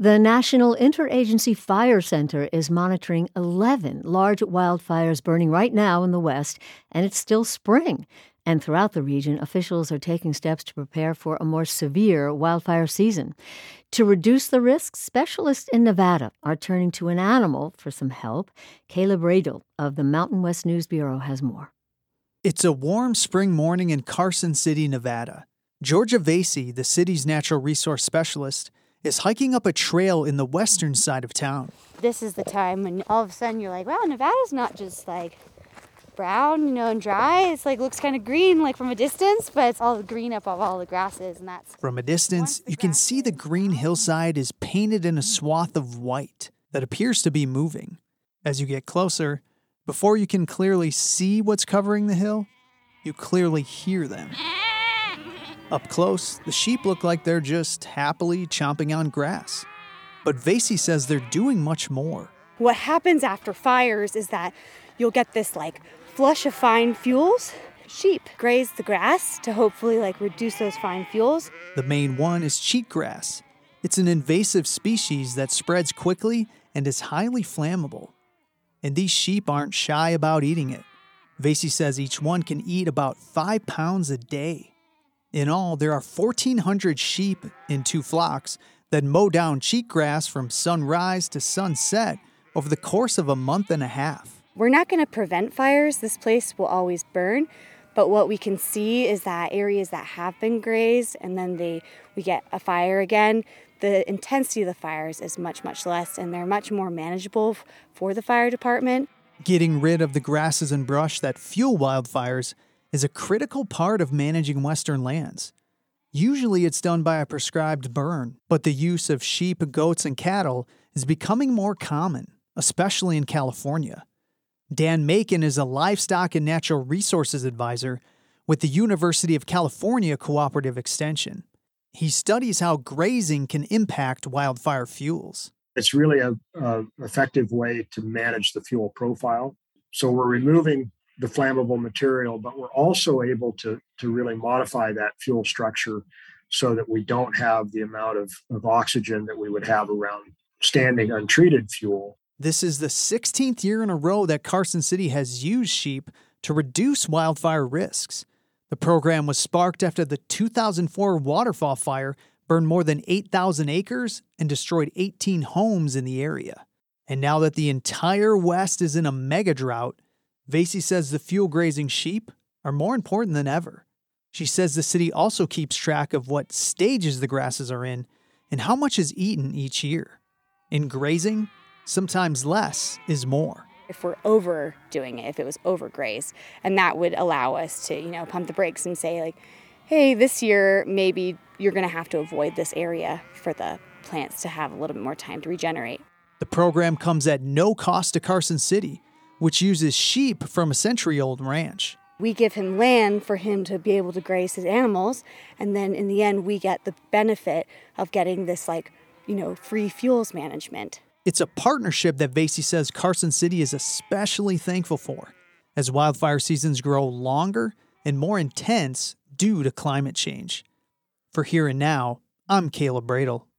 The National Interagency Fire Center is monitoring 11 large wildfires burning right now in the West, and it's still spring. And throughout the region, officials are taking steps to prepare for a more severe wildfire season. To reduce the risks, specialists in Nevada are turning to an animal for some help. Caleb Radel of the Mountain West News Bureau has more. It's a warm spring morning in Carson City, Nevada. Georgia Vasey, the city's natural resource specialist, is hiking up a trail in the western side of town. This is the time when all of a sudden you're like, wow, Nevada's not just like brown, and dry. It's like looks kind of green, like from a distance, but it's all the green up of all the grasses, and that's... From a distance, you can see the green hillside is painted in a swath of white that appears to be moving. As you get closer, before you can clearly see what's covering the hill, you clearly hear them. Up close, the sheep look like they're just happily chomping on grass. But Vasey says they're doing much more. What happens after fires is that you'll get this flush of fine fuels. Sheep graze the grass to hopefully reduce those fine fuels. The main one is cheatgrass. It's an invasive species that spreads quickly and is highly flammable. And these sheep aren't shy about eating it. Vasey says each one can eat about 5 pounds a day. In all, there are 1,400 sheep in 2 flocks that mow down cheatgrass from sunrise to sunset over the course of a month and a half. We're not going to prevent fires. This place will always burn. But what we can see is that areas that have been grazed and then we get a fire again, the intensity of the fires is much, much less, and they're much more manageable for the fire department. Getting rid of the grasses and brush that fuel wildfires is a critical part of managing western lands. Usually it's done by a prescribed burn, but the use of sheep, goats, and cattle is becoming more common, especially in California. Dan Macon is a livestock and natural resources advisor with the University of California Cooperative Extension. He studies how grazing can impact wildfire fuels. It's really an effective way to manage the fuel profile. So we're removing the flammable material, but we're also able to really modify that fuel structure so that we don't have the amount of oxygen that we would have around standing untreated fuel. This is the 16th year in a row that Carson City has used sheep to reduce wildfire risks. The program was sparked after the 2004 waterfall fire burned more than 8,000 acres and destroyed 18 homes in the area. And now that the entire West is in a mega drought, Vasey says the fuel grazing sheep are more important than ever. She says the city also keeps track of what stages the grasses are in and how much is eaten each year. In grazing, sometimes less is more. If we're overdoing it, if it was overgrazed, and that would allow us to, pump the brakes and say hey, this year maybe you're going to have to avoid this area for the plants to have a little bit more time to regenerate. The program comes at no cost to Carson City, which uses sheep from a century-old ranch. We give him land for him to be able to graze his animals, and then in the end we get the benefit of getting this free fuels management. It's a partnership that Vasey says Carson City is especially thankful for, as wildfire seasons grow longer and more intense due to climate change. For Here and Now, I'm Caleb Radel.